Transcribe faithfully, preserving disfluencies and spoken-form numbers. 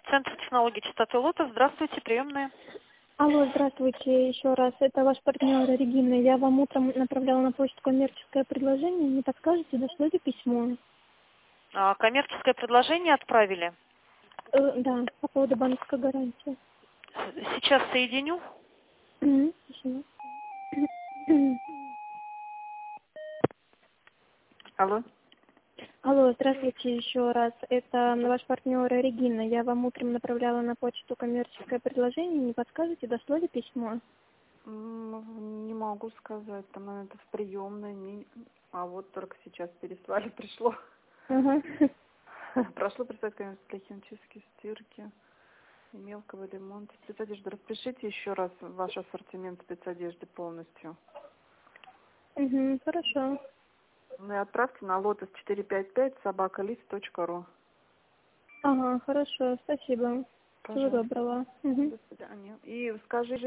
Центр технологий чистоты Лотос. Здравствуйте, приемная. Алло, здравствуйте еще раз. Это ваш партнер Регина. Я вам утром направляла на почту коммерческое предложение. Не подскажете, дошло ли письмо? А, коммерческое предложение отправили. Э, да, по поводу банковской гарантии. Сейчас соединю. Мгм, спасибо. Алло. Алло, здравствуйте еще раз. Это ваш партнер Регина. Я вам утром направляла на почту коммерческое предложение. Не подскажете, дошло ли письмо? М, Не могу сказать, там наверное, это в приемной, не- а вот только сейчас переслали, пришло. Ага. Прошло прислать, конечно, для химчистки, стирки и мелкого ремонта. Спецодежда. Распишите еще раз ваш ассортимент спецодежды полностью. Угу, хорошо. Ну и отправьте на лотос четыре пять пять собака лист точка ру. Ага, хорошо, спасибо. Всего Пожалуйста. доброго. Мгм. До свидания. И скажи